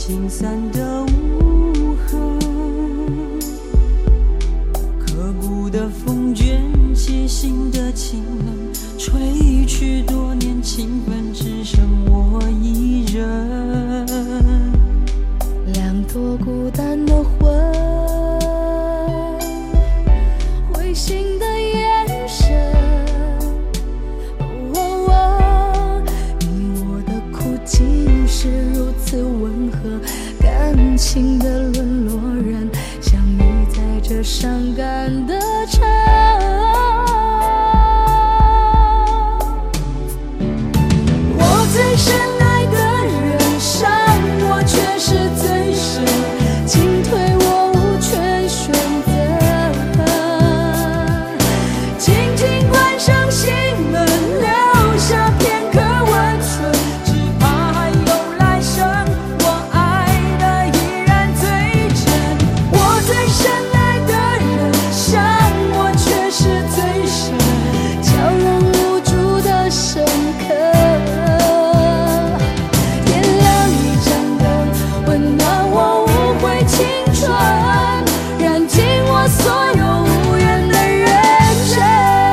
心散的无痕，刻骨的风卷起心的清冷，吹去多年情分，只剩我一人。 两朵孤单的魂，灰心的眼神，你我的苦竟是如此温和，感情的沦落人相遇在这伤感的城。我最深爱的人伤我却是最深，进退我无权选择，紧紧关上心门，留下片刻温存，只怕还有来生，我爱的依然最真。我最深爱的人伤我却是最深，悄然无助的深刻。点亮一盏灯，温暖我无悔青春，燃尽我所有无缘的认真。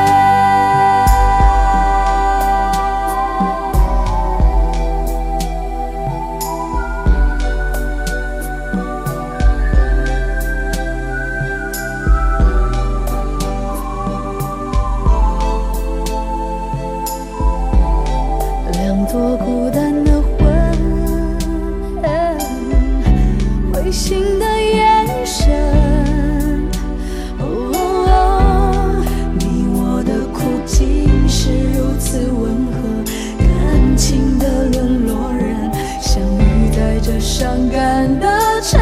两朵孤单的魂，灰心的眼神，你我的苦竟是如此温和，感情的沦落人相遇在这伤感的城。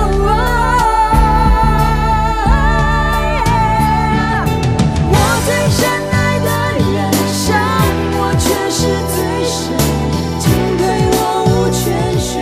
我最深爱的人伤我却是最深，进退我无权选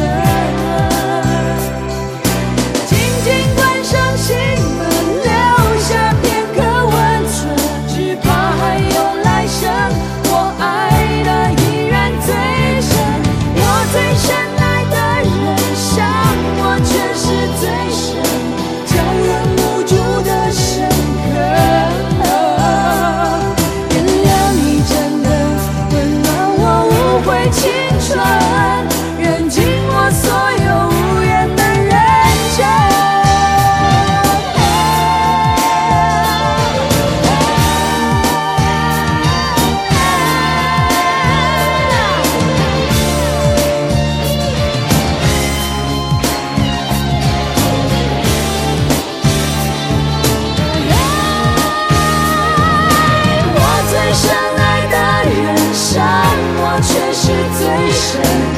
择，紧紧关上心门，留下片刻温存，只怕还有来生，我爱的依然最深。我最深爱的人伤我却是最深，悄然无助的深刻。点亮一盏灯，温暖我无悔青春，燃尽我所有无缘的认真。我最深爱的人伤我却是最深，